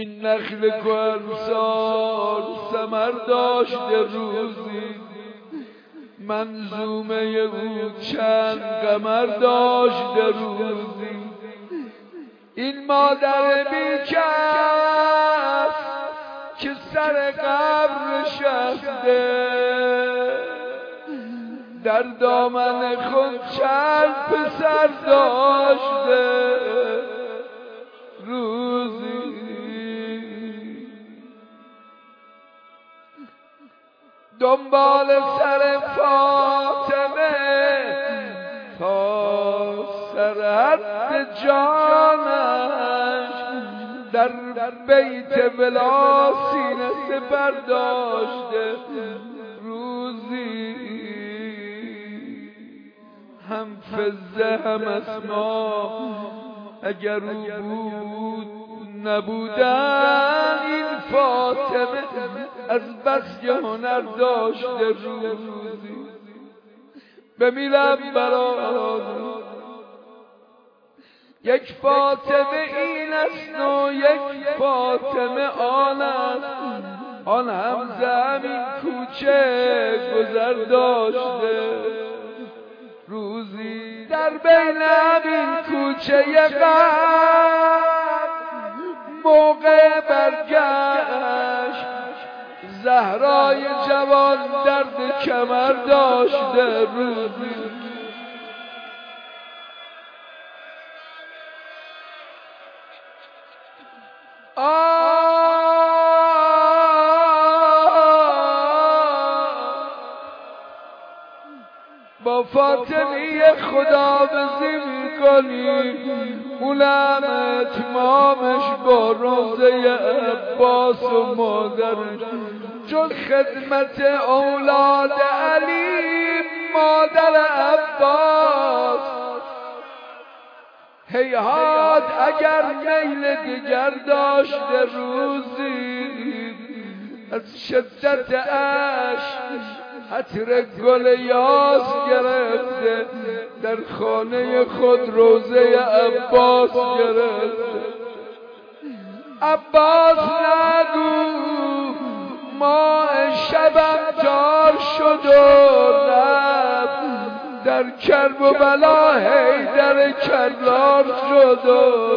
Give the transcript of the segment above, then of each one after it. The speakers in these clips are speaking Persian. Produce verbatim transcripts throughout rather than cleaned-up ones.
این نخل کهنسال ثمر داشته روزی، منظومه او چند قمر داشته روزی. این مادر بیکس که سر قبر نشسته، در دامن خود چند پسر داشته روزی. دنبال سر فاطمه تا سرحد جانش، در بیت بلا سینه سپر داشته روزی. هم فضه هم اسما اگر او بود نبودن، این فاطمه از بس که هنر داشته روزی. بمیرم برای یک فاطمه این است و یک فاطمه آن است، آن هم زمین کوچه گذر داشته روزی. در بین همین کوچه غم موقع برگشت، زهرای جوان درد کمر داشته روزی. با فاطمی خداحافظی میکنی، اولم اتمامش با روزه عباس و مادرش، جز خدمت اولاد علی مادر عباس هیهات اگر میل دیگر داشته روزی. از شدت عشق عطر گل یاس گرفته، در خانه خود روزه عباس گرفته. عباس نگو ماه شبم تار شد و رفت، در کرب و بلا حیدر کرار شد و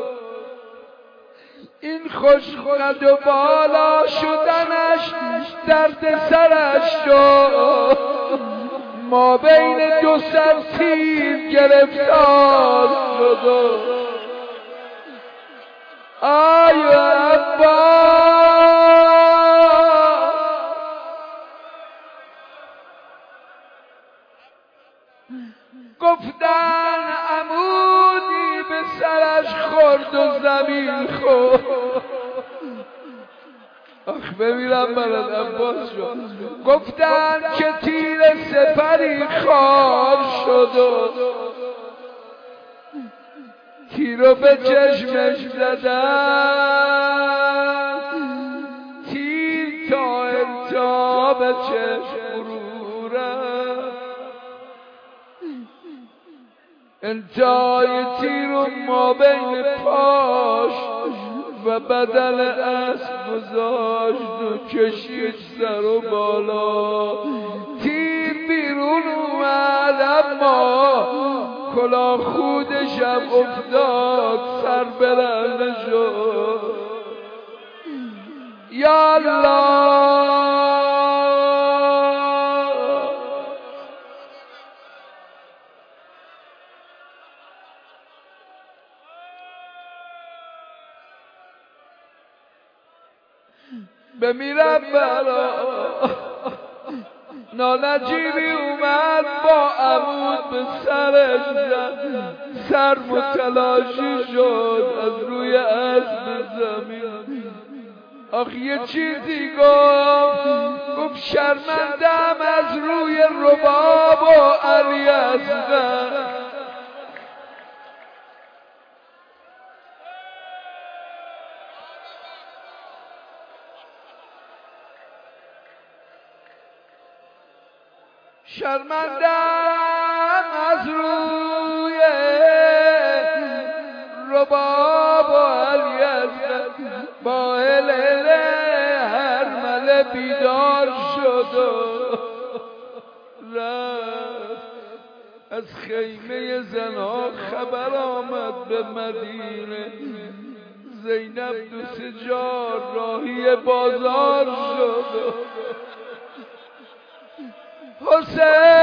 این خوش قد و بالا شدنش درد سرش شد، ما بین دو سر تیر گرفتار شد. آی عباس گفتن عمودی به سرش خورد و زمین خورد. آخ بمیرم برات عباس شد. گفتن که تیر سپری خار شد و تیرو به چشمش زدن، تیر تا ارتا به چشم فرو رفت. انتهای تیر و ما بین پاش و بدن اسب گذاشت و کشید سر و بالا. تیر بیرون اومد اما کلاه خودشم افتاد، سر برنده شد. یا الله بمیرم برا نانجیبی اومد با عمود به سرش زد، سر متلاشی شد از روی اسب زمین. آخ یه چیزی گفت، گفت شرمندم از روی رباب و علی اصغر. شرمندم از روی رباب و علی اصغر. با هلله هرمله بیدار شد و رفت. از خیمه زنها خبر آمد به مدینه، زینب دو سه جار راهی بازار شد. حسین